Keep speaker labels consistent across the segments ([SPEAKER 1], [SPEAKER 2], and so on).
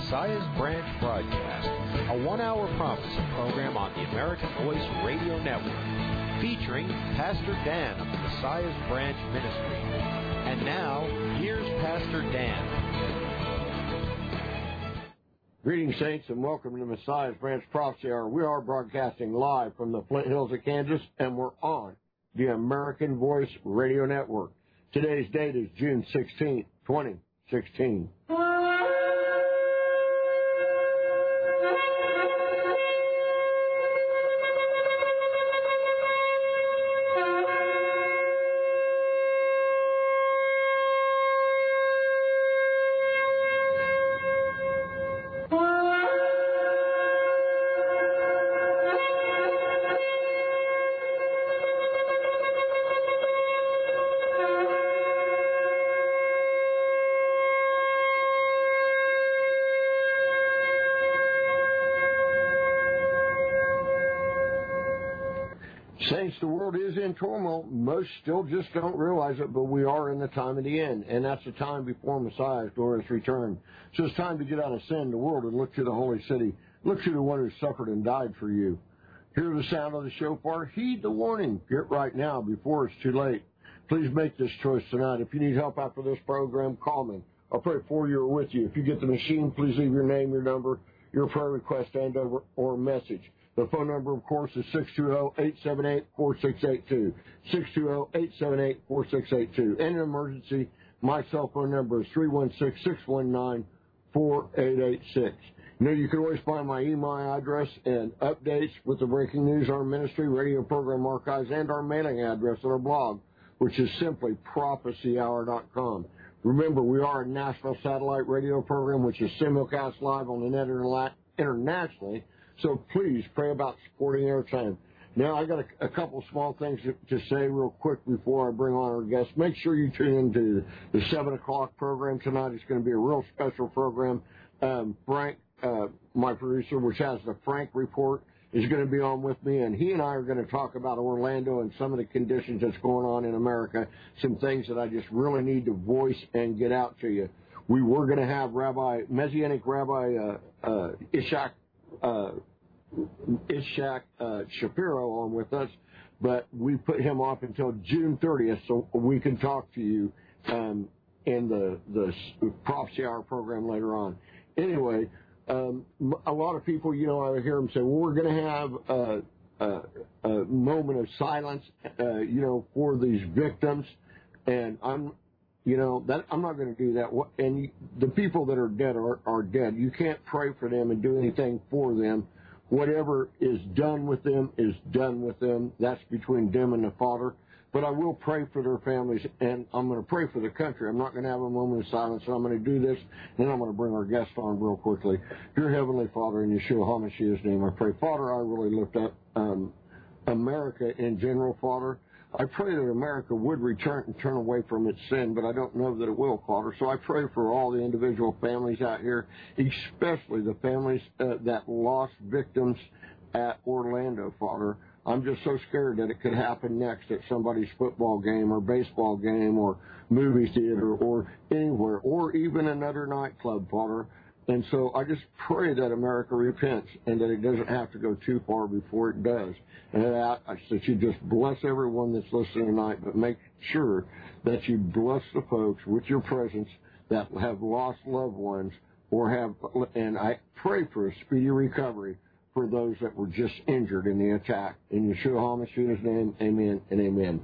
[SPEAKER 1] Messiah's Branch broadcast, a one-hour prophecy program on the American Voice Radio Network, featuring Pastor Dan of the Messiah's Branch Ministry. And now, here's Pastor Dan.
[SPEAKER 2] Greetings, saints, and welcome to the Messiah's Branch Prophecy Hour. We are broadcasting live from the Flint Hills of Kansas, and we're on the American Voice Radio Network. Today's date is June 16, 2016. Saints, the world is in turmoil. Most still just don't realize it, but we are in the time of the end, and that's the time before Messiah's glorious return. So it's time to get out of sin, the world, and look to the holy city. Look to the one who suffered and died for you. Hear the sound of the shofar. Heed the warning. Get right now before it's too late. Please make this choice tonight. If you need help after this program, call me. I'll pray for you or with you. If you get the machine, please leave your name, your number, your prayer request, and or message. The phone number, of course, is 620-878-4682. 620-878-4682. In an emergency, my cell phone number is 316-619-4886. You can always find my email address and updates with the breaking news, our ministry, radio program archives, and our mailing address on our blog, which is simply prophecyhour.com. Remember, we are a national satellite radio program, which is simulcast live on the net internationally. So please pray about supporting airtime. Now, I got a couple small things to say real quick before I bring on our guests. Make sure you tune into the 7 o'clock program tonight. It's going to be a real special program. Frank, my producer, which has the Frank Report, is going to be on with me, and he and I are going to talk about Orlando and some of the conditions that's going on in America, some things that I just really need to voice and get out to you. We were going to have Messianic Rabbi Ishak Shapiro on with us, but we put him off until June 30th so we can talk to you in the Prophecy Hour program later on. Anyway, a lot of people, I hear them say, well, we're going to have a moment of silence, for these victims, and I'm not going to do that. And the people that are dead are dead. You can't pray for them and do anything for them. Whatever is done with them is done with them. That's between them and the Father. But I will pray for their families, and I'm going to pray for the country. I'm not going to have a moment of silence, so I'm going to do this, and then I'm going to bring our guest on real quickly. Dear Heavenly Father, in Yeshua HaMashiach's name, I pray. Father, I really lift up America in general, Father. I pray that America would return and turn away from its sin, but I don't know that it will, Father. So I pray for all the individual families out here, especially the families that lost victims at Orlando, Father. I'm just so scared that it could happen next at somebody's football game or baseball game or movie theater or anywhere, or even another nightclub, Father. And so I just pray that America repents and that it doesn't have to go too far before it does. And that you just bless everyone that's listening tonight, but make sure that you bless the folks with your presence that have lost loved ones and I pray for a speedy recovery for those that were just injured in the attack. In Yeshua HaMashiach's name, amen and amen.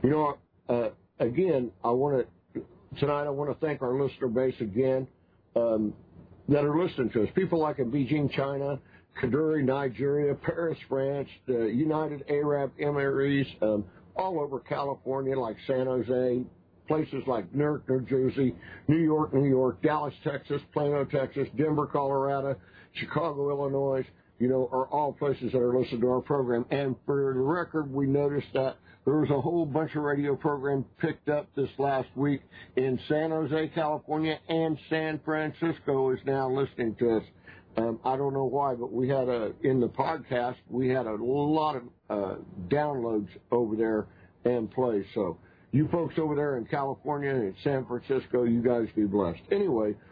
[SPEAKER 2] Again, tonight I want to thank our listener base again. That are listening to us. People like in Beijing, China, Kaduri, Nigeria, Paris, France, the United Arab Emirates, all over California, like San Jose, places like Newark, New Jersey, New York, Dallas, Texas, Plano, Texas, Denver, Colorado, Chicago, Illinois, are all places that are listening to our program. And for the record, we noticed that there was a whole bunch of radio programs picked up this last week in San Jose, California, and San Francisco is now listening to us. I don't know why, but we had in the podcast, we had a lot of downloads over there and plays. So you folks over there in California and San Francisco, you guys be blessed. Anyway,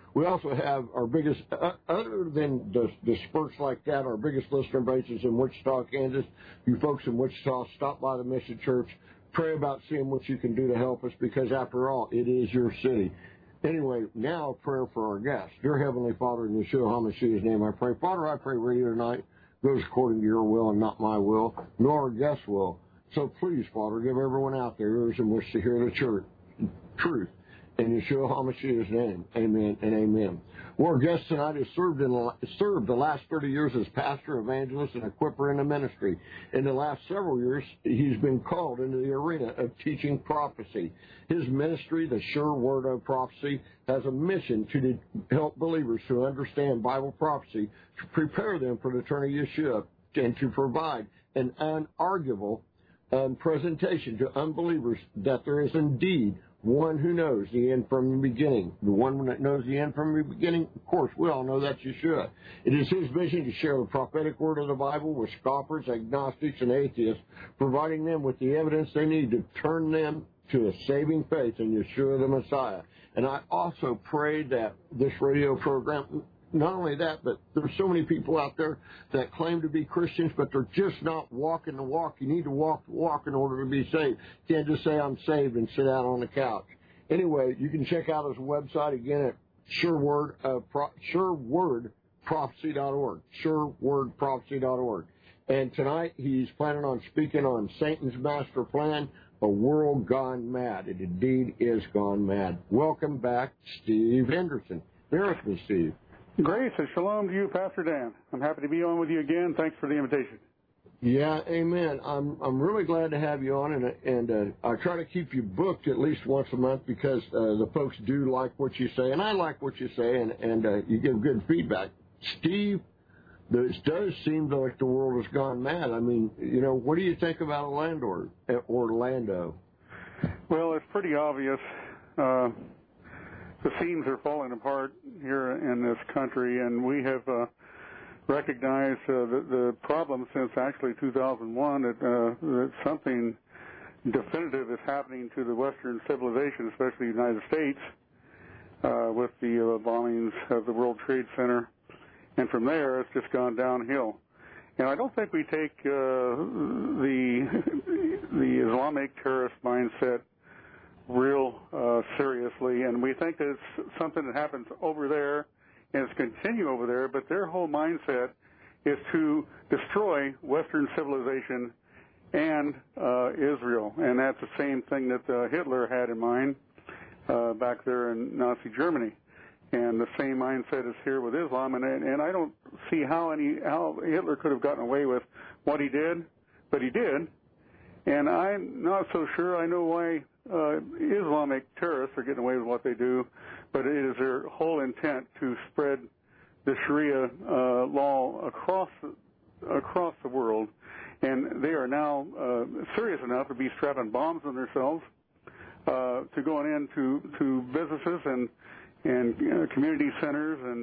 [SPEAKER 2] We also have our biggest, other than the spurts like that, our biggest listener base is in Wichita, Kansas. You folks in Wichita, stop by the Mission Church. Pray about seeing what you can do to help us, because after all, it is your city. Anyway, now a prayer for our guests. Dear Heavenly Father, in Yeshua HaMashiach's name I pray. Father, I pray radio tonight goes according to your will and not my will, nor our guests' will. So please, Father, give everyone out there ears in which to hear the truth. In Yeshua HaMashiach's name, amen and amen. Well, our guest tonight has served the last 30 years as pastor, evangelist, and equipper in the ministry. In the last several years, he's been called into the arena of teaching prophecy. His ministry, the Sure Word of Prophecy, has a mission to help believers to understand Bible prophecy, to prepare them for the return of Yeshua, and to provide an unarguable presentation to unbelievers that there is indeed one who knows the end from the beginning. The one that knows the end from the beginning, of course, we all know that's Yeshua. It is his vision to share the prophetic word of the Bible with scoffers, agnostics, and atheists, providing them with the evidence they need to turn them to a saving faith in Yeshua the Messiah. And I also pray that this radio program, not only that, but there's so many people out there that claim to be Christians, but they're just not walking the walk. You need to walk the walk in order to be saved. You can't just say I'm saved and sit out on the couch. Anyway, you can check out his website again at surewordprophecy.org, surewordprophecy.org. And tonight he's planning on speaking on Satan's master plan, a world gone mad. It indeed is gone mad. Welcome back, Steve Henderson. Bear with me, Steve.
[SPEAKER 3] Grace and shalom to you, Pastor Dan. I'm happy to be on with you again. Thanks for the invitation.
[SPEAKER 2] Yeah, amen. I'm really glad to have you on, and I try to keep you booked at least once a month, because the folks do like what you say, and I like what you say, and you give good feedback. Steve, it does seem like the world has gone mad. I mean, you know, what do you think about Orlando?
[SPEAKER 3] Well, it's pretty obvious. The seams are falling apart here in this country, and we have recognized the problem since actually 2001 that something definitive is happening to the Western civilization, especially the United States, with the bombings of the World Trade Center. And from there, it's just gone downhill. And I don't think we take the Islamic terrorist mindset real seriously, and we think that it's something that happens over there and it's continue over there, but their whole mindset is to destroy Western civilization and Israel, and that's the same thing that Hitler had in mind back there in Nazi Germany, and the same mindset is here with Islam, and I don't see how Hitler could have gotten away with what he did, but he did, and I'm not so sure I know why Islamic terrorists are getting away with what they do, but it is their whole intent to spread the Sharia law across the world, and they are now serious enough to be strapping bombs on themselves, to going into businesses and community centers and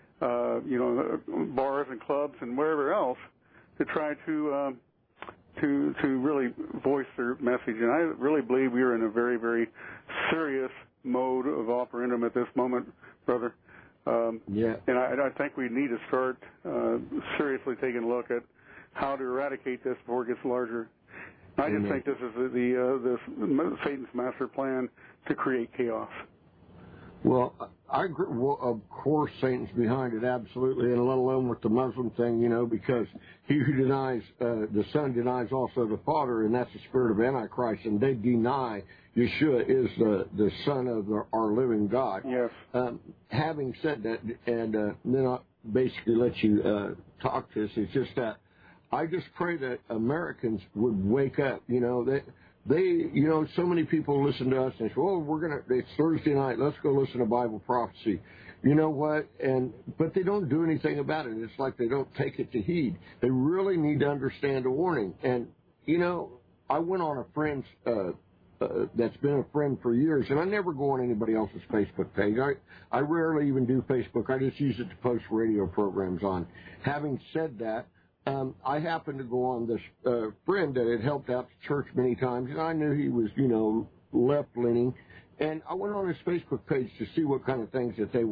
[SPEAKER 3] bars and clubs and wherever else to try to really voice their message. And I really believe we are in a very, very serious mode of operandum at this moment, brother. And I think we need to start seriously taking a look at how to eradicate this before it gets larger. I just think this is this Satan's master plan to create chaos.
[SPEAKER 2] Well, I agree. Well, of course, Satan's behind it, absolutely, and let alone with the Muslim thing, because he who denies the Son denies also the Father, and that's the spirit of Antichrist, and they deny Yeshua is the Son of our living God.
[SPEAKER 3] Yes.
[SPEAKER 2] Having said that, and then I'll basically let you talk to us, it's just that I just pray that Americans would wake up. They, so many people listen to us and say, it's Thursday night, let's go listen to Bible prophecy. You know what? But they don't do anything about it. It's like they don't take it to heed. They really need to understand the warning. And, I went on a friend's, that's been a friend for years, and I never go on anybody else's Facebook page. I rarely even do Facebook. I just use it to post radio programs on. Having said that, I happened to go on this friend that had helped out the church many times, and I knew he was, left-leaning. And I went on his Facebook page to see what kind of things that they were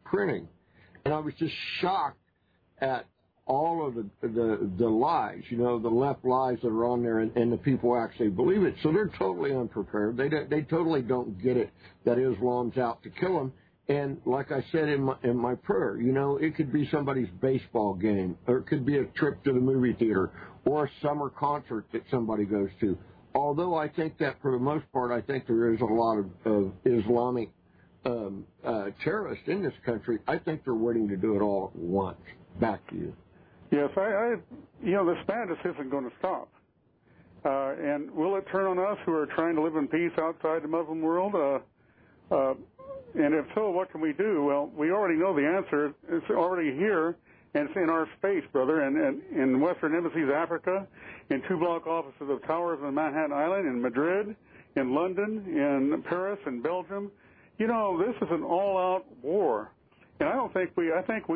[SPEAKER 2] printing. And I was just shocked at all of the lies, the left lies that are on there, and the people actually believe it. So they're totally unprepared. They totally don't get it that Islam's out to kill them. And like I said in my prayer, it could be somebody's baseball game, or it could be a trip to the movie theater, or a summer concert that somebody goes to. Although I think that for the most part, I think there is a lot of Islamic terrorists in this country. I think they're waiting to do it all at once. Back to you.
[SPEAKER 3] Yes, this madness isn't going to stop. And will it turn on us who are trying to live in peace outside the Muslim world? And if so, what can we do? Well, we already know the answer. It's already here, and it's in our space, brother. And in Western Embassies, Africa, in 2-block offices of towers on Manhattan Island, in Madrid, in London, in Paris, in Belgium. This is an all-out war. And I think we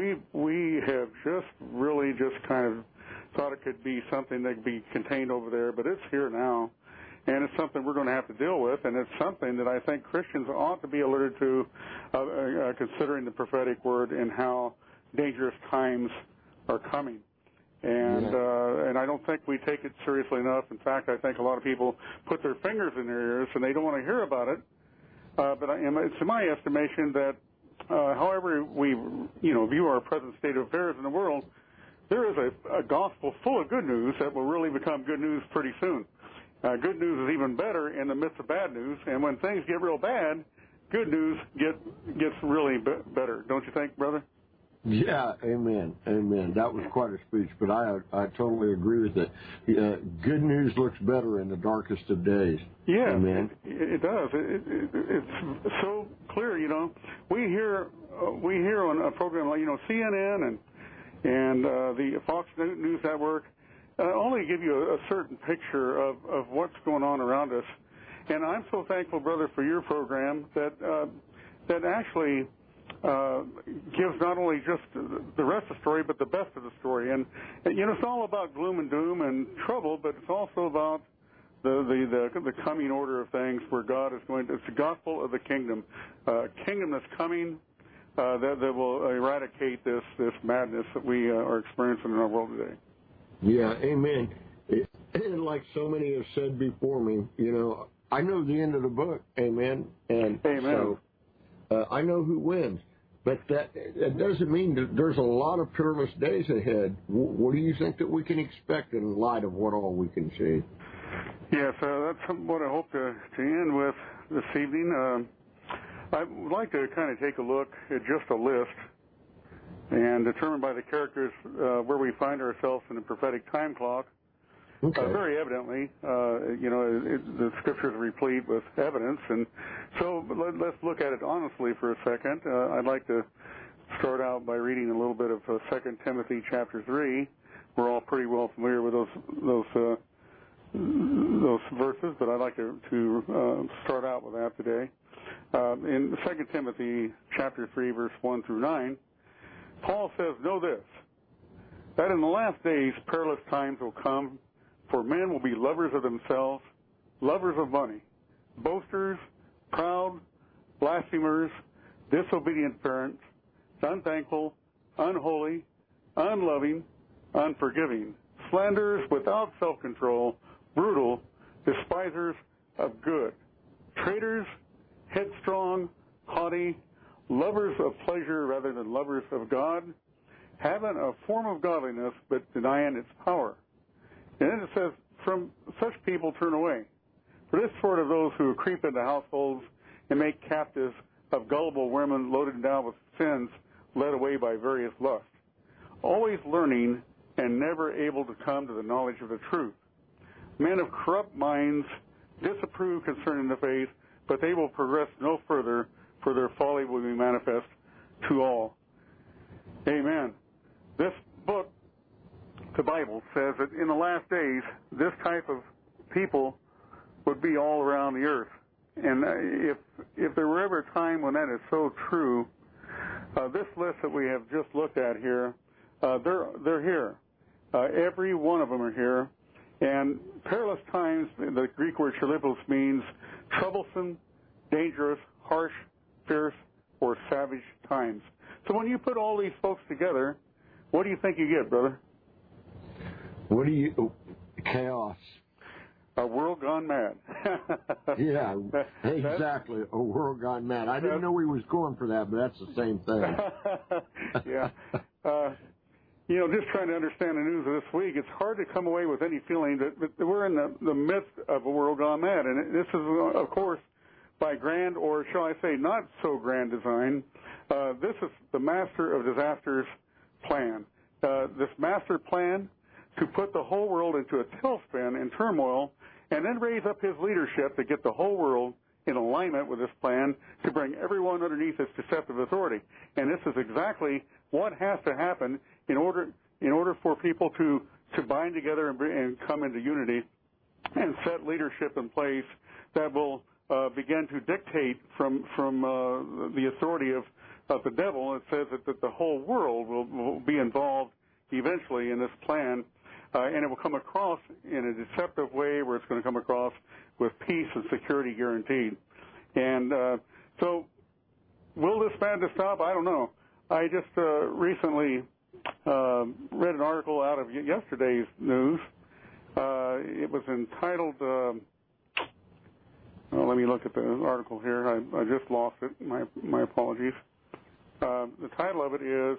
[SPEAKER 3] have just really just kind of thought it could be something that could be contained over there, but it's here now. And it's something we're going to have to deal with, and it's something that I think Christians ought to be alerted to, considering the prophetic word and how dangerous times are coming. And and I don't think we take it seriously enough. In fact, I think a lot of people put their fingers in their ears and they don't want to hear about it. But it's my estimation that however we view our present state of affairs in the world, there is a gospel full of good news that will really become good news pretty soon. Good news is even better in the midst of bad news, and when things get real bad, good news gets really better. Don't you think, brother?
[SPEAKER 2] Yeah, amen. That was quite a speech, but I totally agree with it. Good news looks better in the darkest of days.
[SPEAKER 3] Yeah,
[SPEAKER 2] amen.
[SPEAKER 3] It does. It's so clear. We hear on a program like CNN and the Fox News Network. Only give you a certain picture of what's going on around us. And I'm so thankful, brother, for your program that actually gives not only just the rest of the story, but the best of the story. And it's all about gloom and doom and trouble, but it's also about the coming order of things where God is going to, it's the gospel of the kingdom. Kingdom that's coming that will eradicate this madness that we are experiencing in our world today. Yeah,
[SPEAKER 2] amen. And like so many have said before me, I know the end of the book, amen. And
[SPEAKER 3] amen.
[SPEAKER 2] So I know who wins. But that doesn't mean that there's a lot of peerless days ahead. What do you think that we can expect in light of what all we can see?
[SPEAKER 3] Yes, that's what I hope to end with this evening. I would like to kind of take a look at just a list and determine by the characters where we find ourselves in the prophetic time clock.
[SPEAKER 2] Okay.
[SPEAKER 3] Very evidently, the scriptures are replete with evidence, and so let's look at it honestly for a second. I'd like to start out by reading a little bit of 2 Timothy chapter 3. We're all pretty well familiar with those verses, but I'd like to start out with that today. In 2 Timothy chapter 3, verse 1 through 9, Paul says, "Know this, that in the last days perilous times will come, for men will be lovers of themselves, lovers of money, boasters, proud, blasphemers, disobedient parents, unthankful, unholy, unloving, unforgiving, slanderers, without self-control, brutal, despisers of good, traitors, headstrong, haughty, lovers of pleasure rather than lovers of God, having a form of godliness but denying its power." And then it says, "From such people turn away. For this sort of those who creep into households and make captives of gullible women loaded down with sins, led away by various lusts, always learning and never able to come to the knowledge of the truth. Men of corrupt minds disapprove concerning the faith, but they will progress no further, for their folly will be manifest to all." Amen. This book, the Bible, says that in the last days, this type of people would be all around the earth. And if there were ever a time when that is so true, this list that we have just looked at here, they're here. Every one of them are here. And perilous times, the Greek word chalipos means troublesome, dangerous, harsh, fierce, or savage times. So when you put all these folks together, what do you think you get, brother?
[SPEAKER 2] Chaos.
[SPEAKER 3] A world gone mad.
[SPEAKER 2] Yeah, exactly. A world gone mad. I didn't know he was going for that, but that's the same thing.
[SPEAKER 3] Yeah. Just trying to understand the news of this week, it's hard to come away with any feeling that we're in the midst of a world gone mad. And this is, of course, by grand, or shall I say not so grand design. This is the master of disasters plan. This master plan to put the whole world into a tailspin in turmoil, and then raise up his leadership to get the whole world in alignment with this plan to bring everyone underneath its deceptive authority. And this is exactly what has to happen in order for people to bind together and come into unity and set leadership in place that will begin to dictate from the authority of the devil. It says that the whole world will be involved eventually in this plan. And it will come across in a deceptive way where it's going to come across with peace and security guaranteed. And so will this madness stop? I don't know. I just recently read an article out of yesterday's news. It was entitled, let me look at the article here. I just lost it. My apologies. The title of it is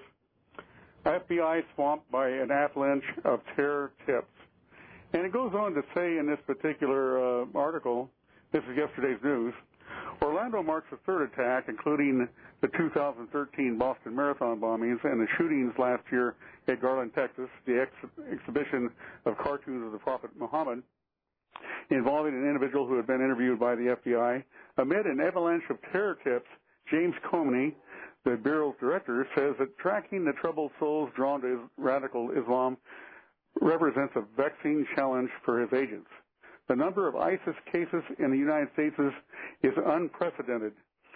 [SPEAKER 3] FBI swamped by an avalanche of terror tips. And it goes on to say in this particular article, this is yesterday's news, Orlando marks the third attack, including the 2013 Boston Marathon bombings and the shootings last year at Garland, Texas, the exhibition of cartoons of the Prophet Muhammad, involving an individual who had been interviewed by the FBI. Amid an avalanche of terror tips, James Comey, the Bureau's director, says that tracking the troubled souls drawn to radical Islam represents a vexing challenge for his agents. The number of ISIS cases in the United States is unprecedented.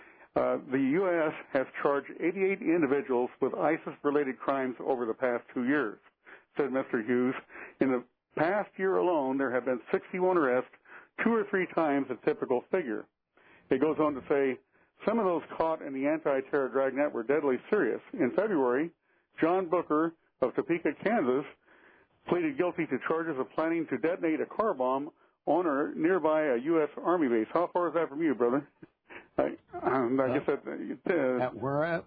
[SPEAKER 3] The U.S. has charged 88 individuals with ISIS-related crimes over the past 2 years, said Mr. Hughes. In the past year alone, there have been 61 arrests, 2 or 3 times the typical figure. It goes on to say, some of those caught in the anti-terror dragnet were deadly serious. In February, John Booker of Topeka, Kansas, pleaded guilty to charges of planning to detonate a car bomb on or nearby a U.S. Army base. How far is that from you, brother? I guess that...
[SPEAKER 2] at where at?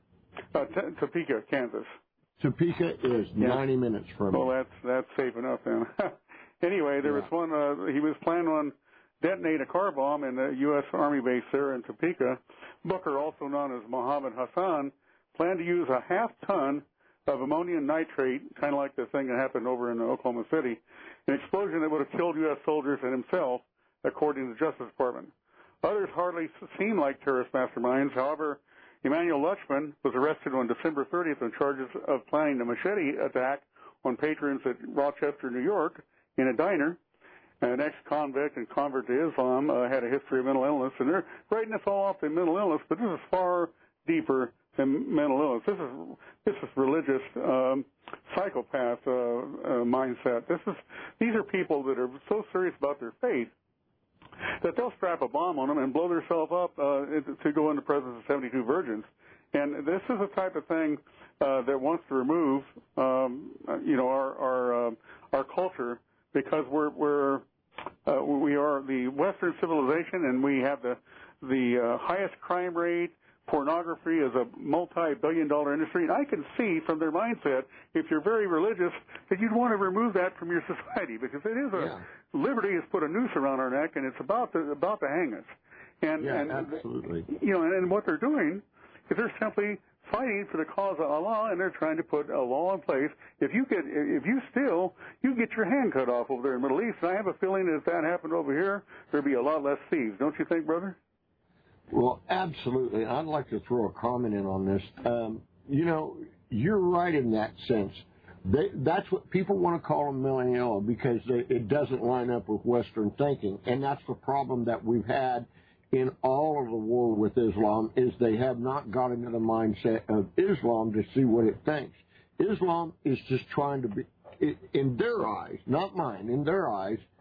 [SPEAKER 3] Topeka, Kansas.
[SPEAKER 2] Topeka is 90 minutes from me.
[SPEAKER 3] Well, that's safe enough then. Anyway, there was one, he was planning on detonate a car bomb in the U.S. Army base there in Topeka. Booker, also known as Mohammed Hassan, planned to use a half-ton of ammonium nitrate, kind of like the thing that happened over in Oklahoma City, an explosion that would have killed U.S. soldiers and himself, according to the Justice Department. Others hardly seem like terrorist masterminds. However, Emmanuel Lutchman was arrested on December 30th on charges of planning a machete attack on patrons at Rochester, New York, in a diner. An ex-convict and convert to Islam had a history of mental illness, and they're writing this all off as mental illness, but this is far deeper than mental illness. This is religious psychopath mindset. These are people that are so serious about their faith that they'll strap a bomb on them and blow themselves up to go in the presence of 72 virgins. And this is the type of thing that wants to remove, our culture, because we are the Western civilization, and we have the highest crime rate. Pornography is a multi-billion-dollar industry, and I can see from their mindset, if you're very religious, that you'd want to remove that from your society, because it is liberty has put a noose around our neck, and it's about to hang us. And
[SPEAKER 2] absolutely.
[SPEAKER 3] And what they're doing is they're simply fighting for the cause of Allah, and they're trying to put a law in place. If you steal, you get your hand cut off over there in the Middle East. And I have a feeling that if that happened over here, there'd be a lot less thieves. Don't you think, brother?
[SPEAKER 2] Well, absolutely. I'd like to throw a comment in on this. You're right in that sense. That's what people want to call them millennial, because it doesn't line up with Western thinking. And that's the problem that we've had in all of the war with Islam, is they have not got into the mindset of Islam to see what it thinks. Islam is just trying to be, in their eyes, not mine, in their eyes,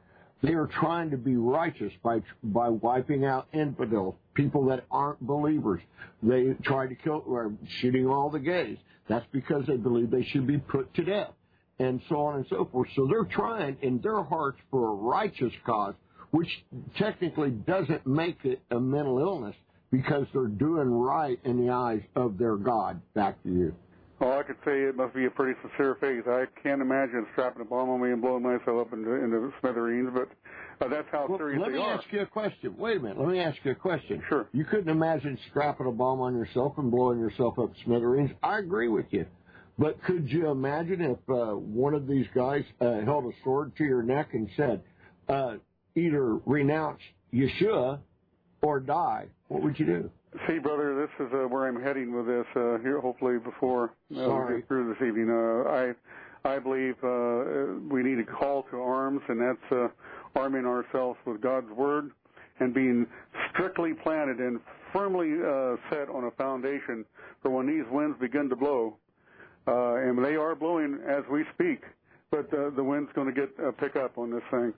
[SPEAKER 2] They are trying to be righteous by wiping out infidels, people that aren't believers. They try to kill or shooting all the gays. That's because they believe they should be put to death, and so on and so forth. So they're trying in their hearts for a righteous cause, which technically doesn't make it a mental illness because they're doing right in the eyes of their God. Back to you.
[SPEAKER 3] Well, I could say it must be a pretty sincere faith. I can't imagine strapping a bomb on me and blowing myself up into smithereens, but that's how serious they are.
[SPEAKER 2] Let me ask you a question. Wait a minute. Let me ask you a question.
[SPEAKER 3] Sure.
[SPEAKER 2] You couldn't imagine strapping a bomb on yourself and blowing yourself up smithereens. I agree with you. But could you imagine if one of these guys held a sword to your neck and said, either renounce Yeshua or die? What would you do?
[SPEAKER 3] See, brother, this is where I'm heading with this here, hopefully before we get through this evening. I believe we need a call to arms, and that's arming ourselves with God's Word and being strictly planted and firmly set on a foundation for when these winds begin to blow. And they are blowing as we speak, but the wind's going to pick up on this thing.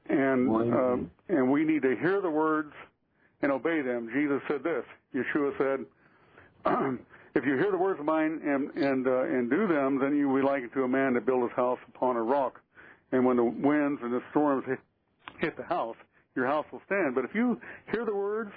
[SPEAKER 3] And we need to hear the words and obey them. Jesus said this. Yeshua said, if you hear the words of mine and do them, then you will be likened to a man that built his house upon a rock. And when the winds and the storms hit the house, your house will stand. But if you hear the words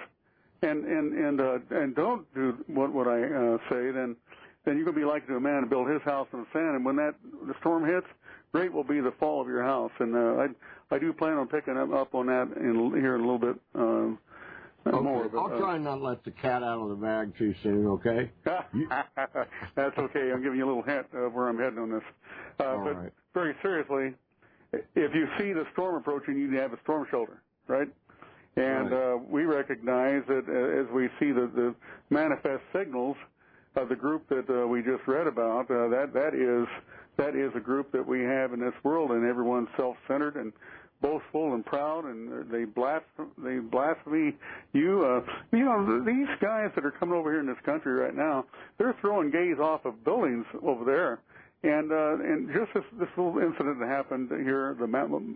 [SPEAKER 3] and don't do what I say, then you're going to be likened to a man that built his house on the sand. And when the storm hits, great will be the fall of your house. And I do plan on picking up on that here in a little bit.
[SPEAKER 2] Okay.
[SPEAKER 3] More, but,
[SPEAKER 2] I'll try not to let the cat out of the bag too soon, okay?
[SPEAKER 3] That's okay. I'm giving you a little hint of where I'm heading on this. But
[SPEAKER 2] right.
[SPEAKER 3] Very seriously, if you see the storm approaching, you need to have a storm shelter, right? And
[SPEAKER 2] right.
[SPEAKER 3] We recognize that as we see the manifest signals of the group that we just read about, that is a group that we have in this world, and everyone's self-centered and boastful and proud, and they blaspheme you. These guys that are coming over here in this country right now, they're throwing gays off of buildings over there. And just this little incident that happened here, the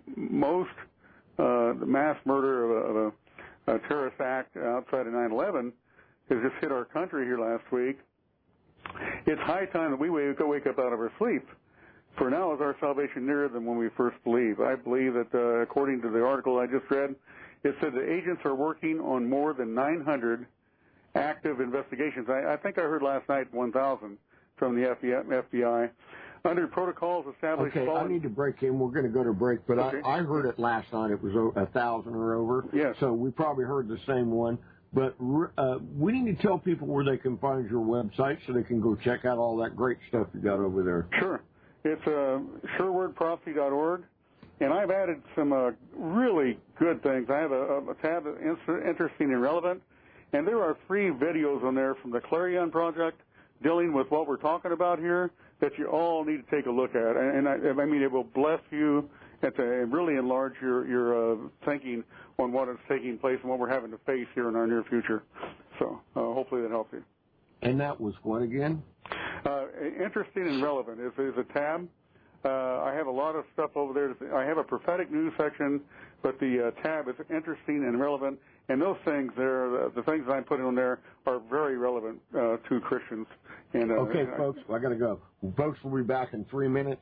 [SPEAKER 3] mass murder of a terrorist act outside of 9/11 has just hit our country here last week. It's high time that we wake up out of our sleep. For now is our salvation nearer than when we first believed. I believe that according to the article I just read, it said the agents are working on more than 900 active investigations. I think I heard last night 1,000 from the FBI. Under protocols established...
[SPEAKER 2] Okay, I need to break in. We're going to go to break, but okay. I heard it last night. It was 1,000 or over.
[SPEAKER 3] Yes.
[SPEAKER 2] So we probably heard the same one. But we need to tell people where they can find your website so they can go check out all that great stuff you got over there.
[SPEAKER 3] Sure. It's SureWordProphecy.org, and I've added some really good things. I have a tab interesting and relevant, and there are free videos on there from the Clarion Project dealing with what we're talking about here that you all need to take a look at. And I mean, it will bless you and really enlarge your thinking on what is taking place and what we're having to face here in our near future. So hopefully that helps you.
[SPEAKER 2] And that was what again?
[SPEAKER 3] Interesting and relevant is a tab. I have a lot of stuff over there. I have a prophetic news section, but the tab is interesting and relevant. And those things there, the things that I'm putting on there are very relevant to Christians. And
[SPEAKER 2] okay, folks, I got to go. Folks, we'll be back in 3 minutes.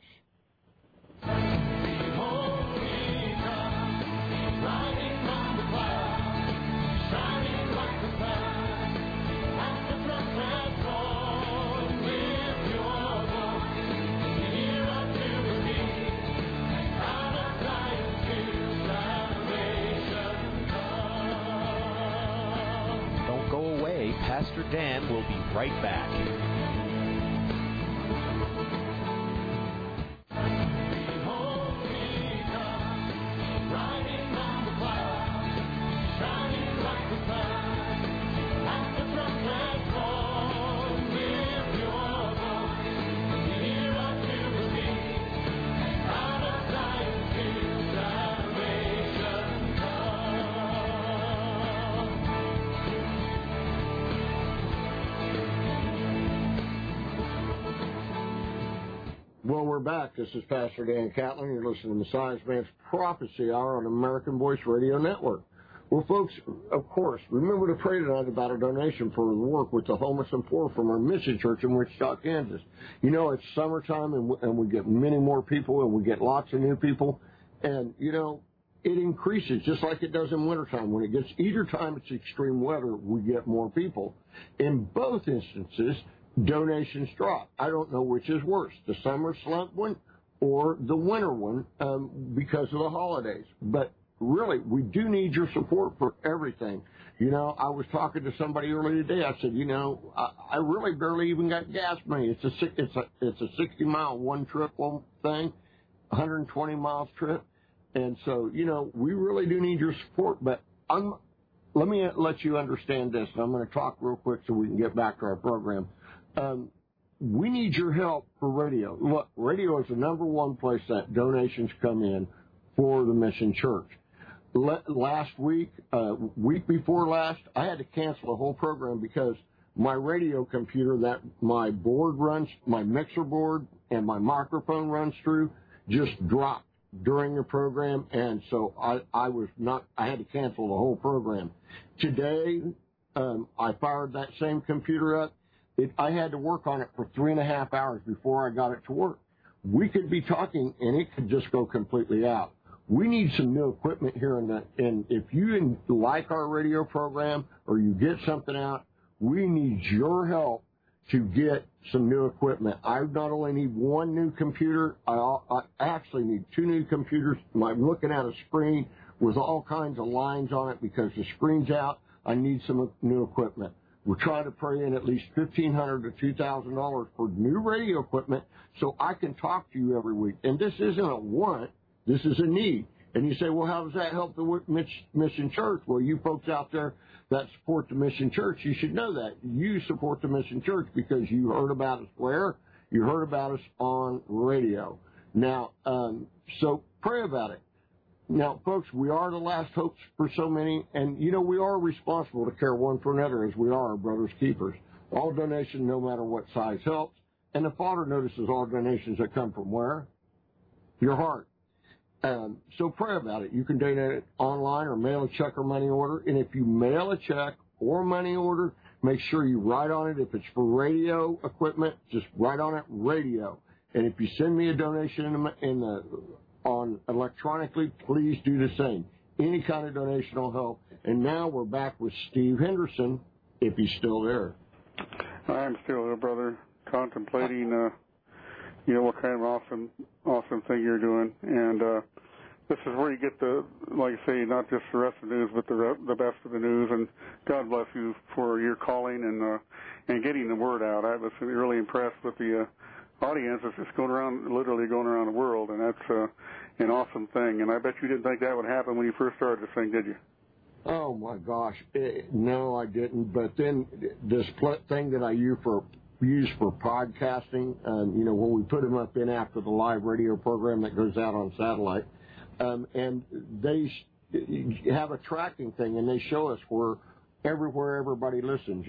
[SPEAKER 1] Pastor Dan will be right back.
[SPEAKER 2] Well, we're back. This is Pastor Dan Catlin. You're listening to the Science Man's Prophecy Hour on American Voice Radio Network. Well, folks, of course, remember to pray tonight about a donation for the work with the homeless and poor from our mission church in Wichita, Kansas. You know, it's summertime, and we get many more people, and we get lots of new people. And, you know, it increases just like it does in wintertime. When it gets either time it's extreme weather, we get more people. In both instances, donations drop. I don't know which is worse, the summer slump one or the winter one, because of the holidays. But really, we do need your support for everything. You know, I was talking to somebody earlier today. I said, you know, I really barely even got gas money. It's a 60-mile one-trip thing, 120 miles trip. And so, you know, we really do need your support. But let me let you understand this, and I'm going to talk real quick so we can get back to our program. We need your help for radio. Look, radio is the number one place that donations come in for the Mission Church. Last week, week before last, I had to cancel the whole program because my radio computer that my board runs, my mixer board and my microphone runs through, just dropped during the program, and so I had to cancel the whole program. Today, I fired that same computer up. I had to work on it for 3.5 hours before I got it to work. We could be talking, and it could just go completely out. We need some new equipment here, and if you like our radio program or you get something out, we need your help to get some new equipment. I not only need one new computer, I actually need 2 new computers. I'm looking at a screen with all kinds of lines on it because the screen's out. I need some new equipment. We're trying to pray in at least $1,500 to $2,000 for new radio equipment so I can talk to you every week. And this isn't a want, this is a need. And you say, well, how does that help the Mission Church? Well, you folks out there that support the Mission Church, you should know that. You support the Mission Church because you heard about us where? You heard about us on radio. Now, so pray about it. Now, folks, we are the last hopes for so many, and, you know, we are responsible to care one for another as we are our brother's keepers. All donation, no matter what size, helps, and the Father notices all donations that come from where? Your heart. So pray about it. You can donate it online or mail a check or money order, and if you mail a check or money order, make sure you write on it. If it's for radio equipment, just write on it radio. And if you send me a donation on electronically, please do the same. Any kind of donation will help. And now we're back with Steve Henderson, if he's still there.
[SPEAKER 3] I'm still there, brother, contemplating, what kind of awesome thing you're doing. And this is where you get the, like I say, not just the rest of the news, but the best of the news. And God bless you for your calling and getting the word out. I was really impressed with the audience. It's just literally going around the world, and that's an awesome thing. And I bet you didn't think that would happen when you first started this thing, did you?
[SPEAKER 2] Oh, my gosh. No, I didn't. But then this thing that I use for podcasting, when we put them up in after the live radio program that goes out on satellite, and they have a tracking thing, and they show us where everybody listens,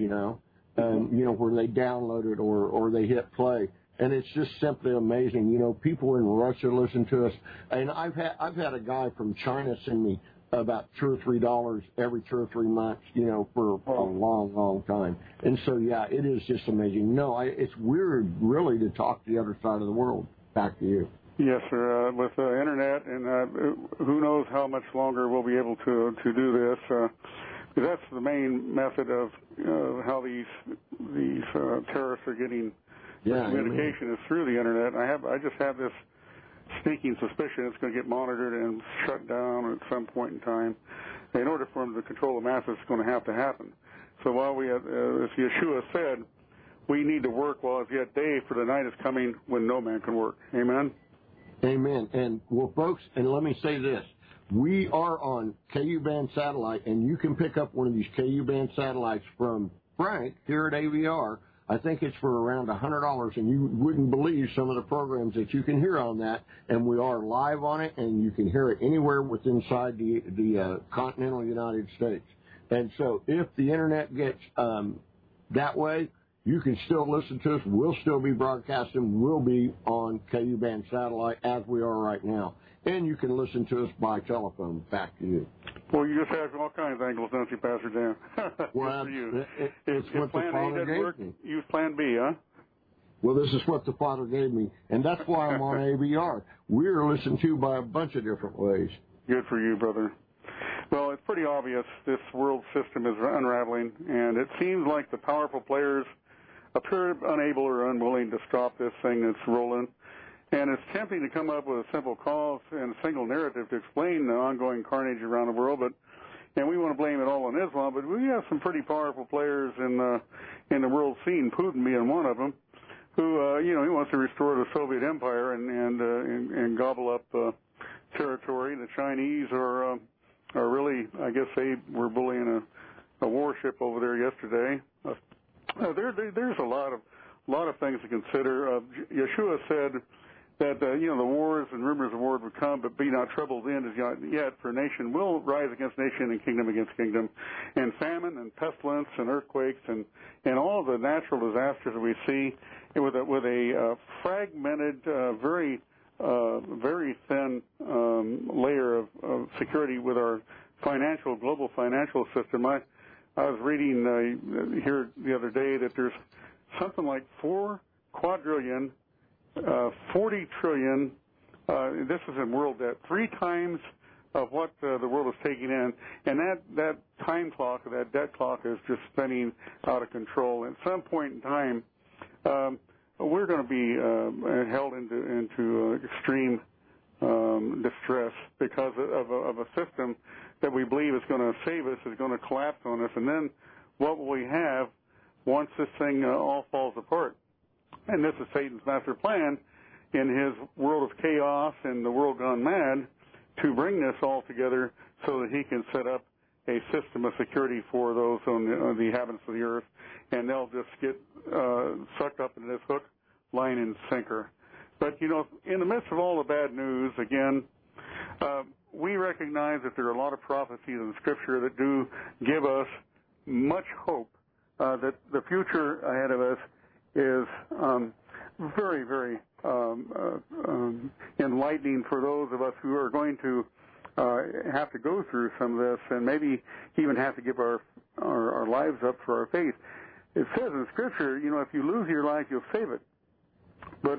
[SPEAKER 2] where they download it or they hit play. And it's just simply amazing. People in Russia listen to us. And I've had a guy from China send me about $2 or $3 every 2 or 3 months, for a long, long time. And so, yeah, it is just amazing. No, it's weird, really, to talk to the other side of the world. Back to you.
[SPEAKER 3] Yes, sir. With the Internet, and who knows how much longer we'll be able to do this. That's the main method of how these terrorists are getting communication is through the Internet. I just have this sneaking suspicion it's going to get monitored and shut down at some point in time. In order for them to control the masses, it's going to have to happen. So while as Yeshua said, we need to work while it's yet day, for the night is coming when no man can work. Amen?
[SPEAKER 2] Amen. And, well, folks, and let me say this. We are on KU-band satellite, and you can pick up one of these KU-band satellites from Frank here at AVR. I think it's for around $100, and you wouldn't believe some of the programs that you can hear on that. And we are live on it, and you can hear it anywhere inside the continental United States. And so if the Internet gets that way, You can still listen to us. We'll still be broadcasting. We'll be on KU band satellite as we are right now. And you can listen to us by telephone. Back to you.
[SPEAKER 3] Well, you just have all kinds of angles, don't you, Pastor Dan?
[SPEAKER 2] Well,
[SPEAKER 3] for you.
[SPEAKER 2] It's what the
[SPEAKER 3] Plan A
[SPEAKER 2] Father
[SPEAKER 3] doesn't work,
[SPEAKER 2] gave me.
[SPEAKER 3] use Plan B, huh?
[SPEAKER 2] Well, this is what the Father gave me, and that's why I'm on ABR. We're listened to by a bunch of different ways.
[SPEAKER 3] Good for you, brother. Well, it's pretty obvious this world system is unraveling, and it seems like the powerful players appear unable or unwilling to stop this thing that's rolling. And it's tempting to come up with a simple cause and a single narrative to explain the ongoing carnage around the world, and we want to blame it all on Islam, but we have some pretty powerful players in the world scene, Putin being one of them, who he wants to restore the Soviet Empire and gobble up territory. The Chinese are really, I guess they were bullying a warship over there yesterday. There's a lot of things to consider. Yeshua said that the wars and rumors of wars would come, but be not troubled in as yet, for nation will rise against nation and kingdom against kingdom, and famine and pestilence and earthquakes and all the natural disasters that we see with a fragmented, very thin layer of security with our global financial system. I was reading here the other day that there's something like 4 quadrillion, 40 trillion, this is in world debt, 3 times of what the world is taking in, and that time clock, that debt clock is just spinning out of control. At some point in time, we're going to be held into extreme distress because of a system that we believe is going to save us, is going to collapse on us, and then what will we have once this thing all falls apart? And this is Satan's master plan in his world of chaos and the world gone mad to bring this all together so that he can set up a system of security for those on the inhabitants of the earth, and they'll just get sucked up into this hook, line, and sinker. But, in the midst of all the bad news, again, we recognize that there are a lot of prophecies in Scripture that do give us much hope that the future ahead of us is very, very enlightening for those of us who are going to have to go through some of this and maybe even have to give our lives up for our faith. It says in Scripture, if you lose your life, you'll save it. But,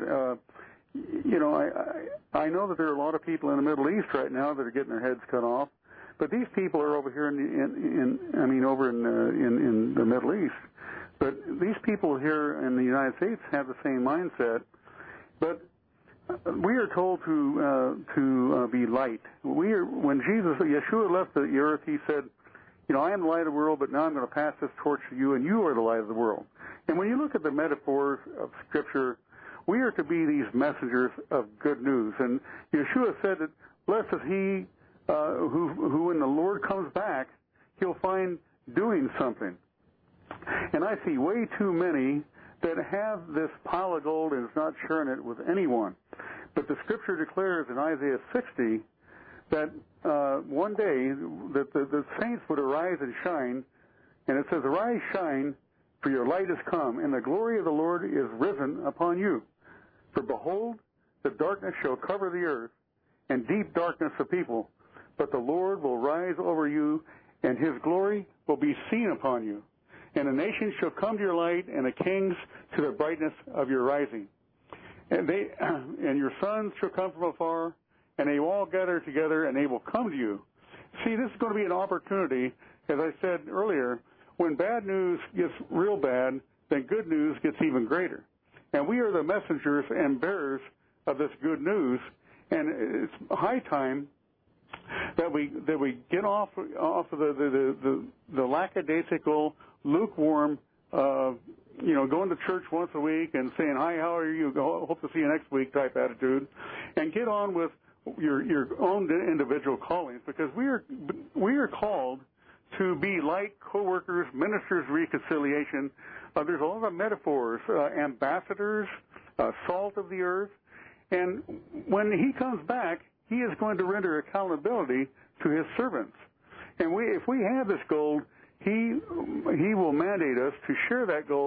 [SPEAKER 3] I know that there are a lot of people in the Middle East right now that are getting their heads cut off, but these people are over here in the Middle East. But these people here in the United States have the same mindset. But we are told to be light. When Yeshua left the earth, he said, I am the light of the world, but now I'm going to pass this torch to you, and you are the light of the world. And when you look at the metaphors of Scripture, we are to be these messengers of good news. And Yeshua said that blessed is he who when the Lord comes back, he'll find doing something. And I see way too many that have this pile of gold and is not sharing it with anyone. But the Scripture declares in Isaiah 60 that one day that the saints would arise and shine, and it says, arise, shine, for your light has come, and the glory of the Lord is risen upon you. For behold, the darkness shall cover the earth, and deep darkness the people, but the Lord will rise over you, and his glory will be seen upon you. And the nations shall come to your light, and the kings to the brightness of your rising. And your sons shall come from afar, and they will all gather together, and they will come to you. See, this is going to be an opportunity, as I said earlier, when bad news gets real bad, then good news gets even greater. And we are the messengers and bearers of this good news, and it's high time that we get off of the lackadaisical, lukewarm, going to church once a week and saying, hi, how are you? Hope to see you next week type attitude, and get on with your own individual callings, because we are called to be light co-workers, ministers of reconciliation. There's a lot of metaphors, ambassadors, salt of the earth, and when he comes back, he is going to render accountability to his servants. And if we have this gold, he will mandate us to share that gold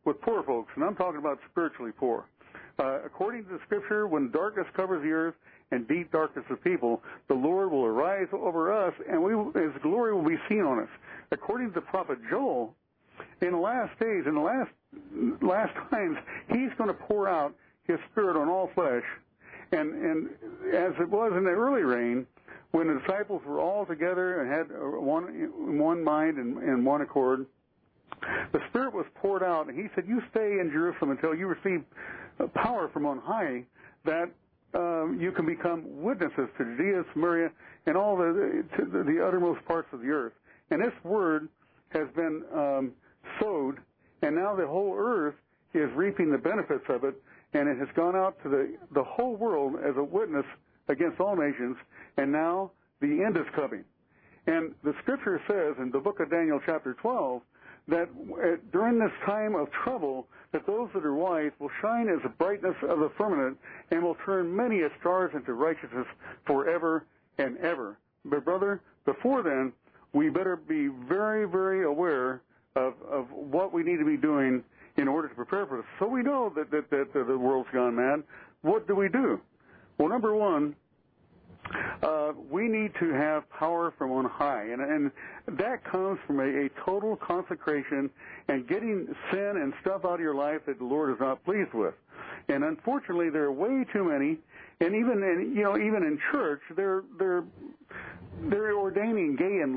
[SPEAKER 3] with poor folks, and I'm talking about spiritually poor. According to the Scripture, when darkness covers the earth and deep darkness of people, the Lord will arise over us, and His glory will be seen on us. According to the prophet Joel, in the last days, in the last times, He's going to pour out His Spirit on all flesh. And as it was in the early reign, when the disciples were all together and had one mind and one accord, the Spirit was poured out, and He said, "You stay in Jerusalem until you receive power from on high, that you can become witnesses to Judea, Samaria, and all the uttermost parts of the earth." And this word has been sowed, and now the whole earth is reaping the benefits of it, and it has gone out to the whole world as a witness against all nations, and now the end is coming. And the Scripture says in the book of Daniel chapter 12 that during this time of trouble, that those that are wise will shine as the brightness of the firmament and will turn many as stars into righteousness forever and ever. But brother, before then, we better be very, very aware of what we need to be doing in order to prepare for this. So we know that the world's gone mad. What do we do? Well, number one, we need to have power from on high, and that comes from a total consecration and getting sin and stuff out of your life that the Lord is not pleased with. And unfortunately, there are way too many, and even in church, they're ordaining gay and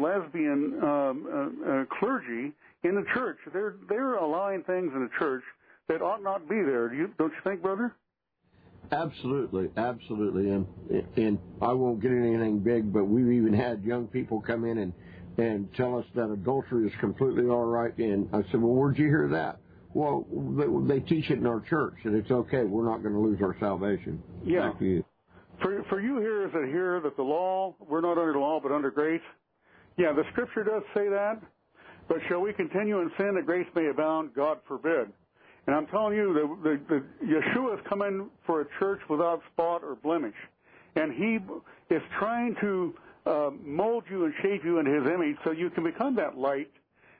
[SPEAKER 3] lesbian clergy in the church. They're allowing things in the church that ought not be there. Don't you think, brother?
[SPEAKER 2] Absolutely, absolutely, and I won't get into anything big, but we've even had young people come in and tell us that adultery is completely all right. And I said, well, where'd you hear that? Well, they teach it in our church, and it's okay. We're not going to lose our salvation.
[SPEAKER 3] Yeah.
[SPEAKER 2] Thank you.
[SPEAKER 3] For you hearers that hear that the law, we're not under the law, but under grace. Yeah, the Scripture does say that. But shall we continue in sin that grace may abound? God forbid. And I'm telling you, the Yeshua is coming for a church without spot or blemish. And He is trying to mold you and shape you into His image so you can become that light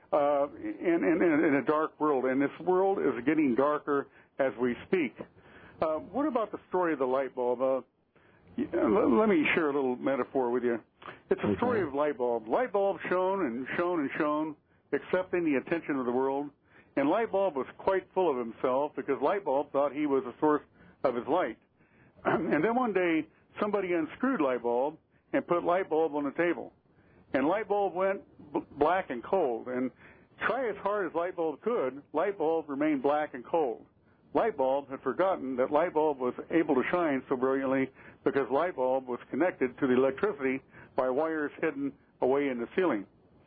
[SPEAKER 3] in a dark world. And this world is getting darker as we speak. What about the story of the light bulb? Let me share a little metaphor with you. It's a story of light bulb. Light bulb shone and shone and shone, accepting the attention of the world. And light bulb was quite full of himself because light bulb thought he was the source of his light. And then one day, somebody unscrewed light bulb and put light bulb on the table. And light bulb went black and cold. And try as hard as light bulb could, light bulb remained black and cold. Light bulb had forgotten that light bulb was able to shine so brilliantly because light bulb was connected to the electricity by wires hidden away in the ceiling.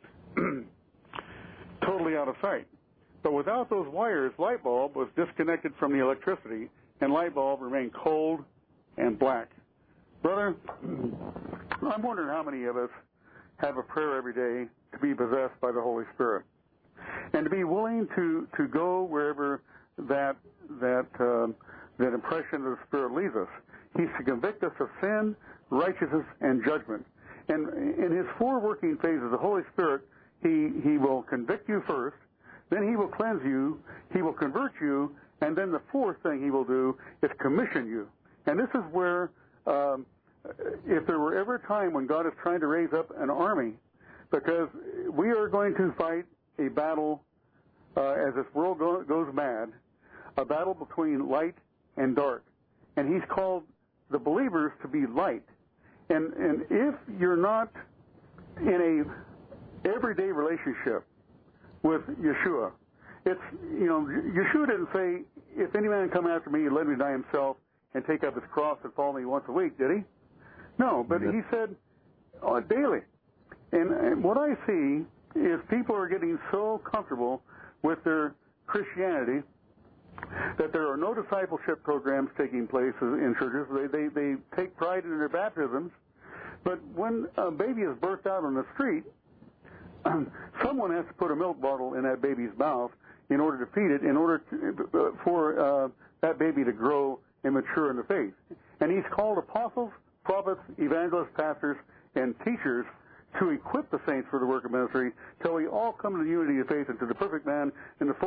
[SPEAKER 3] Totally out of sight. But without those wires, light bulb was disconnected from the electricity, and light bulb remained cold and black. Brother, I'm wondering how many of us have a prayer every day to be possessed by the Holy Spirit and to be willing to go wherever that impression of the Spirit leads us. He's to convict us of sin, righteousness, and judgment. And in His four working phases, the Holy Spirit, He will convict you first, then He will cleanse you, He will convert you, and then the fourth thing He will do is commission you. And this is where, if there were ever a time when God is trying to raise up an army, because we are going to fight a battle as this world goes mad, a battle between light and dark. And He's called the believers to be light. And if you're not in a everyday relationship with Yeshua, Yeshua didn't say, if any man come after me, let him deny himself and take up his cross and follow me once a week, did He? No, but He said daily. And what I see is people are getting so comfortable with their Christianity that there are no discipleship programs taking place in churches. They take pride in their baptisms, but when a baby is birthed out on the street, someone has to put a milk bottle in that baby's mouth in order to feed it, in order for that baby to grow and mature in the faith. And He's called apostles, prophets, evangelists, pastors, and teachers to equip the saints for the work of ministry till we all come to the unity of faith and to the perfect man in the fullness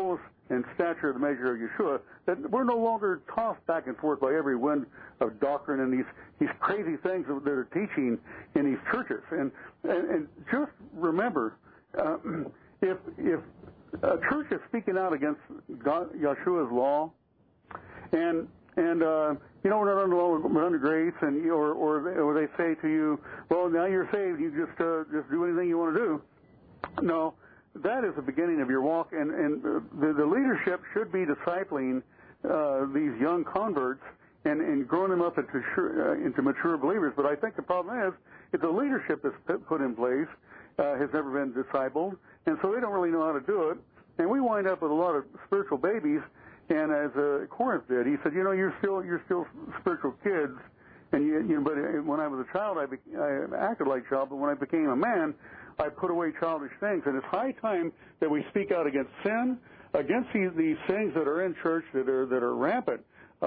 [SPEAKER 3] and stature of the measure of Yeshua, that we're no longer tossed back and forth by every wind of doctrine and these crazy things that they're teaching in these churches. And just remember, if a church is speaking out against Yeshua's law, and we're not under law, we're under grace, and or they say to you, well, now you're saved, you just do anything you want to do. No, that is the beginning of your walk, and the leadership should be discipling these young converts and growing them up into mature believers. But I think the problem is, if the leadership that's put in place has never been discipled, and so they don't really know how to do it, and we wind up with a lot of spiritual babies. And as Corinth did, he said, you're still spiritual kids, and but when I was a child, I acted like a child, but when I became a man, I put away childish things. And it's high time that we speak out against sin, against these things that are in church that are rampant,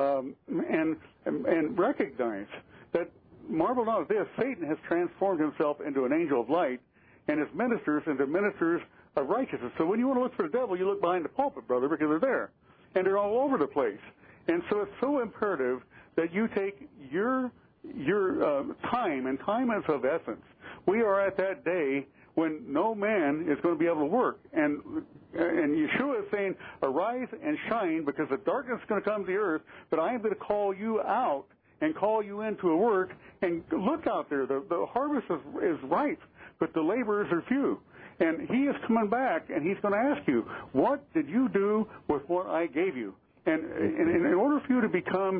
[SPEAKER 3] and recognize that, marvel not at this, Satan has transformed himself into an angel of light, and his ministers into ministers of righteousness. So when you want to look for the devil, you look behind the pulpit, brother, because they're there. And they're all over the place. And so it's so imperative that you take your time, and time is of essence. We are at that day when no man is going to be able to work. And Yeshua is saying, arise and shine, because the darkness is going to come to the earth, but I am going to call you out and call you into a work. And look out there. The harvest is ripe, but the laborers are few. And he is coming back, and he's going to ask you, what did you do with what I gave you? And in order for you to become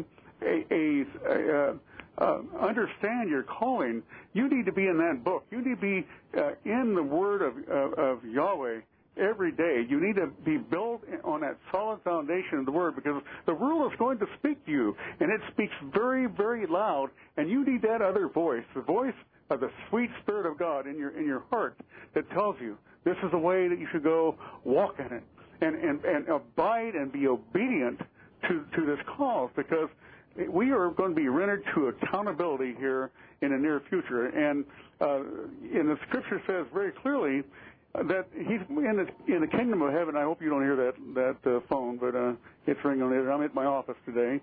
[SPEAKER 3] understand your calling, you need to be in that book. You need to be in the Word of Yahweh every day. You need to be built on that solid foundation of the Word, because the world is going to speak to you, and it speaks very, very loud, and you need that other voice, the voice of the sweet Spirit of God in your heart that tells you this is the way that you should go, walk in it, and abide and be obedient to this cause, because we are going to be rendered to accountability here in the near future. And the Scripture says very clearly that he's in the kingdom of heaven. I hope you don't hear that phone, but it's ringing on it. I'm at my office today,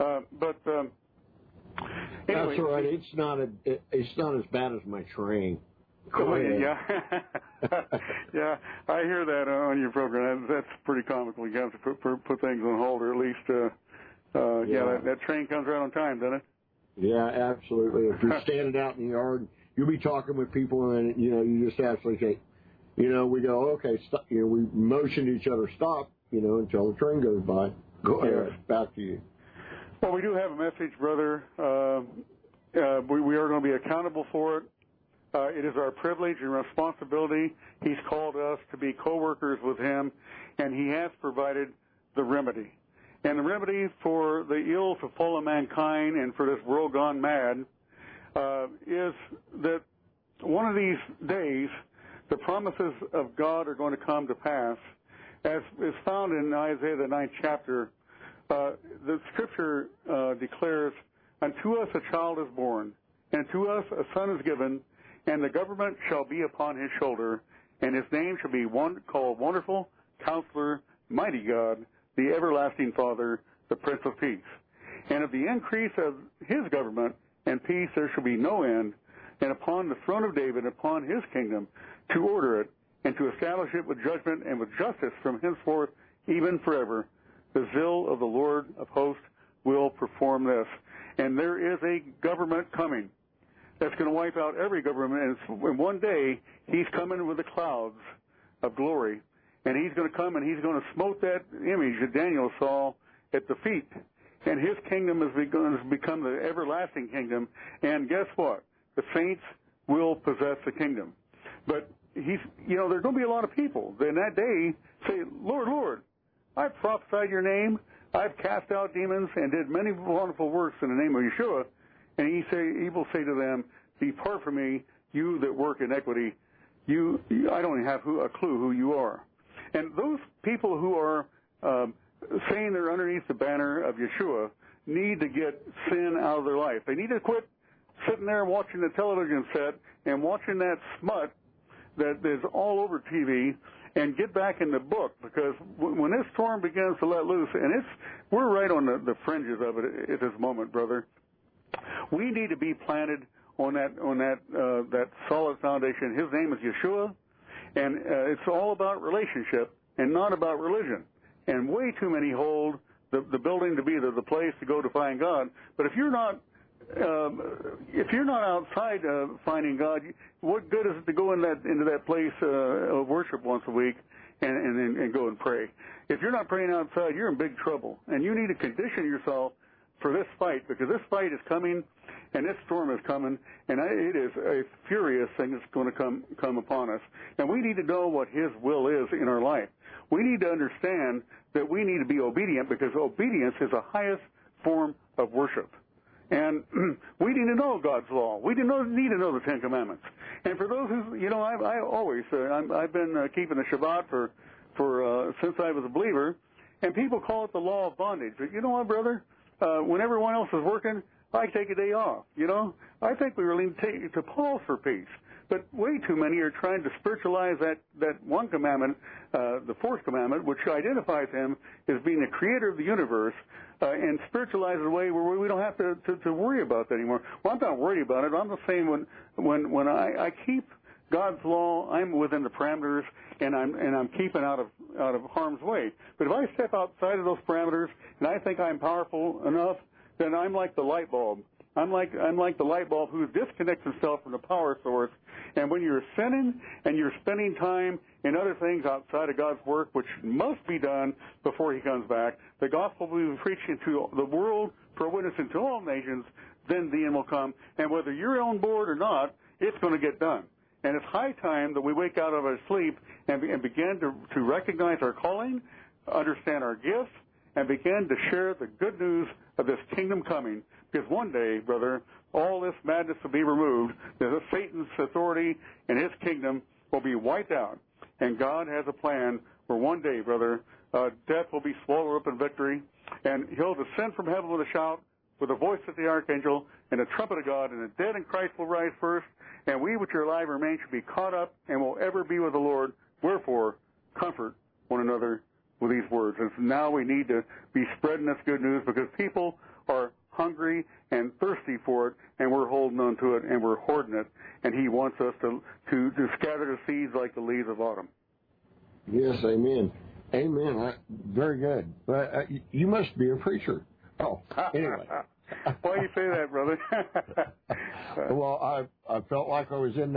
[SPEAKER 3] Anyway,
[SPEAKER 2] that's all right. It's not as bad as my train.
[SPEAKER 3] Go ahead. Yeah, I hear that on your program. That's pretty comical. You have to put things on hold, or at least, that train comes right on time, doesn't it?
[SPEAKER 2] Yeah, absolutely. If you're standing out in the yard, you'll be talking with people, and you just actually say, we go, okay, stop. We motion to each other, stop, until the train goes by. Go ahead, back to you.
[SPEAKER 3] Well, we do have a message, brother. We are going to be accountable for it. It is our privilege and responsibility. He's called us to be co-workers with him, and he has provided the remedy. And the remedy for the ills of fallen mankind and for this world gone mad is that one of these days the promises of God are going to come to pass, as is found in Isaiah the 9th chapter. The Scripture declares, unto us a child is born, and to us a son is given, and the government shall be upon his shoulder, and his name shall be called Wonderful, Counselor, Mighty God, the Everlasting Father, the Prince of Peace. And of the increase of his government and peace there shall be no end, and upon the throne of David, upon his kingdom, to order it, and to establish it with judgment and with justice from henceforth, even forever. The zeal of the Lord of hosts will perform this. And there is a government coming that's going to wipe out every government. And one day, he's coming with the clouds of glory. And he's going to come and he's going to smote that image that Daniel saw at the feet. And his kingdom is going to become the everlasting kingdom. And guess what? The saints will possess the kingdom. But there's going to be a lot of people in that day say, Lord, Lord, I've prophesied your name, I've cast out demons, and did many wonderful works in the name of Yeshua. And he will say to them, depart from me, you that work iniquity. I don't even have a clue who you are. And those people who are saying they're underneath the banner of Yeshua need to get sin out of their life. They need to quit sitting there watching the television set and watching that smut that is all over TV, and get back in the book, because when this storm begins to let loose, and we're right on the fringes of it at this moment, brother. We need to be planted on that solid foundation. His name is Yeshua, and it's all about relationship and not about religion. And way too many hold the building to be the place to go to find God. But if you're not outside finding God, what good is it to go into that place of worship once a week and go and pray? If you're not praying outside, you're in big trouble, and you need to condition yourself for this fight, because this fight is coming, and this storm is coming, and it is a furious thing that's going to come upon us. And we need to know what His will is in our life. We need to understand that we need to be obedient, because obedience is the highest form of worship. And we need to know God's law. We need to know the Ten Commandments. And for those who, I always, I've been keeping the Shabbat for since I was a believer, and people call it the law of bondage. But you know what, brother? When everyone else is working, I take a day off. I think we really take to Paul for peace. But way too many are trying to spiritualize that one commandment, the fourth commandment, which identifies Him as being the creator of the universe, and spiritualize it in a way where we don't have to worry about that anymore. Well, I'm not worried about it. I'm the same when I keep God's law, I'm within the parameters, and I'm keeping out of harm's way. But if I step outside of those parameters and I think I'm powerful enough, then I'm like the light bulb. I'm like the light bulb who disconnects himself from the power source. And when you're sinning and you're spending time in other things outside of God's work, which must be done before He comes back, the gospel will be preached into the world for a witness into all nations, then the end will come. And whether you're on board or not, it's going to get done. And it's high time that we wake out of our sleep and begin to recognize our calling, understand our gifts, and begin to share the good news of this kingdom coming. Because one day, brother, all this madness will be removed. Satan's authority and his kingdom will be wiped out. And God has a plan where one day, brother, death will be swallowed up in victory. And He'll descend from heaven with a shout, with the voice of the archangel, and the trumpet of God, and the dead in Christ will rise first. And we which are alive and remain shall be caught up and will ever be with the Lord. Wherefore, comfort one another with these words. And so now we need to be spreading this good news, because people are hungry and thirsty for it, and we're holding on to it, and we're hoarding it. And He wants us to scatter the seeds like the leaves of autumn.
[SPEAKER 2] Yes, amen. Amen. Very good. But you must be a preacher. Oh, anyway.
[SPEAKER 3] Why do you say that, brother?
[SPEAKER 2] Well, I felt like I was in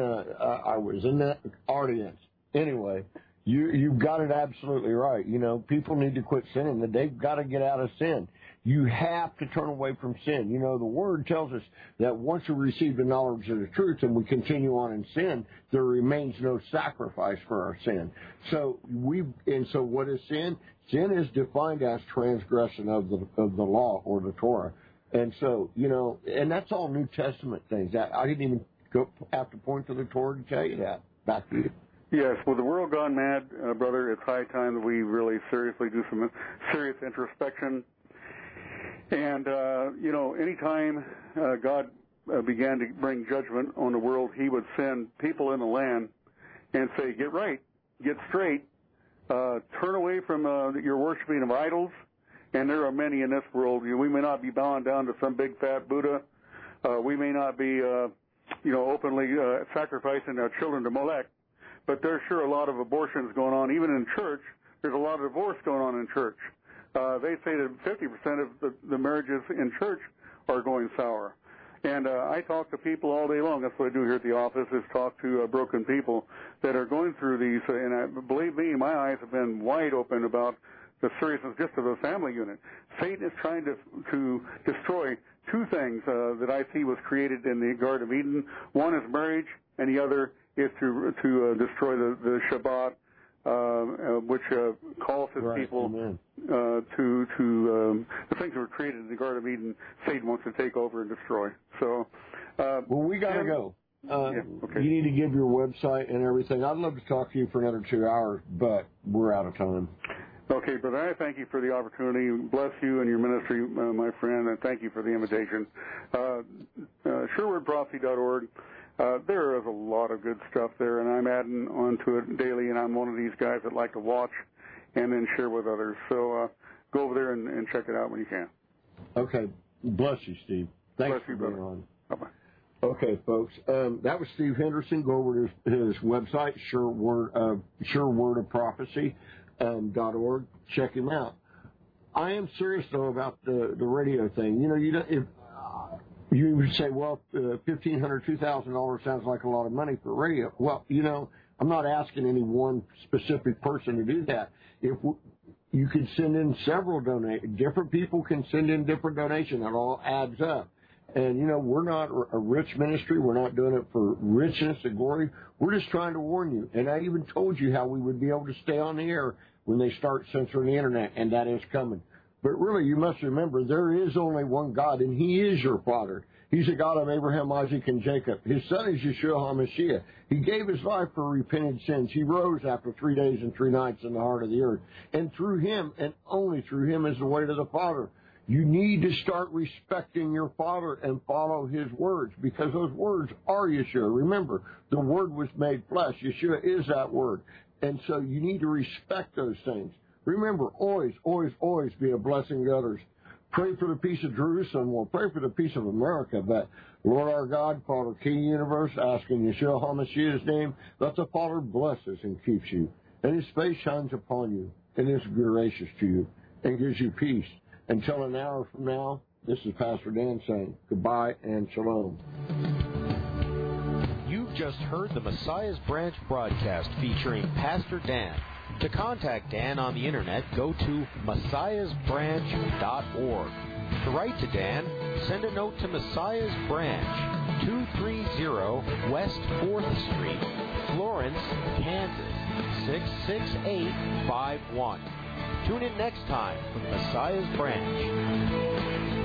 [SPEAKER 2] the audience. Anyway, you've got it absolutely right. People need to quit sinning. They've got to get out of sin. You have to turn away from sin. The Word tells us that once we receive the knowledge of the truth and we continue on in sin, there remains no sacrifice for our sin. So what is sin? Sin is defined as transgression of the law or the Torah. And so, and that's all New Testament things. I didn't even have to point to the Torah to tell you that. Back to you.
[SPEAKER 3] Yes, with the world gone mad, brother, it's high time that we really seriously do some serious introspection. And, anytime God began to bring judgment on the world, He would send people in the land and say, get right, get straight, turn away from your worshiping of idols. And there are many in this world. We may not be bowing down to some big fat Buddha. We may not be, openly sacrificing our children to Molech. But there's sure a lot of abortions going on. Even in church, there's a lot of divorce going on in church. They say that 50% of the marriages in church are going sour. And I talk to people all day long. That's what I do here at the office, is talk to broken people that are going through these. And believe me, my eyes have been wide open about the seriousness just of the family unit. Satan is trying to destroy two things that I see was created in the Garden of Eden. One is marriage, and the other is to destroy the Shabbat, which calls his people to the things that were created in the Garden of Eden. Satan wants to take over and destroy. So,
[SPEAKER 2] well, we got to go.
[SPEAKER 3] Okay.
[SPEAKER 2] You need to give your website and everything. I'd love to talk to you for another 2 hours, but we're out of time.
[SPEAKER 3] Okay, brother, I thank you for the opportunity. Bless you and your ministry, my friend, and thank you for the invitation. SherwoodProphecy.org. There is a lot of good stuff there, and I'm adding onto it daily, and I'm one of these guys that like to watch and then share with others. So go over there and check it out when you can.
[SPEAKER 2] Okay. Bless you, Steve. Thanks
[SPEAKER 3] Bless you,
[SPEAKER 2] for being
[SPEAKER 3] brother.
[SPEAKER 2] on.
[SPEAKER 3] Bye-bye.
[SPEAKER 2] Okay, folks. That was Steve Henderson. Go over to his website, surewordofprophecy.org. Check him out. I am serious, though, about the radio thing. You know, if you would say, well, $1,500, $2,000 sounds like a lot of money for radio. Well, you know, I'm not asking any one specific person to do that. You can send in several donations. Different people can send in different donations. It all adds up. And, you know, we're not a rich ministry. We're not doing it for richness and glory. We're just trying to warn you. And I even told you how we would be able to stay on the air when they start censoring the Internet, and that is coming. But really, you must remember, there is only one God, and He is your Father. He's the God of Abraham, Isaac, and Jacob. His Son is Yeshua HaMashiach. He gave His life for repented sins. He rose after 3 days and 3 nights in the heart of the earth. And through Him, and only through Him, is the way to the Father. You need to start respecting your Father and follow His words, because those words are Yeshua. Remember, the Word was made flesh. Yeshua is that Word. And so you need to respect those things. Remember, always, always, always be a blessing to others. Pray for the peace of Jerusalem. Well, pray for the peace of America. But Lord our God, Father, King of the universe, asking Yeshua HaMashiach's name, that the Father blesses and keeps you. And His face shines upon you and is gracious to you and gives you peace. Until an hour from now, this is Pastor Dan saying goodbye and shalom.
[SPEAKER 1] You've just heard the Messiah's Branch broadcast featuring Pastor Dan. To contact Dan on the Internet, go to messiahsbranch.org. To write to Dan, send a note to Messiah's Branch, 230 West 4th Street, Florence, Kansas, 66851. Tune in next time for Messiah's Branch.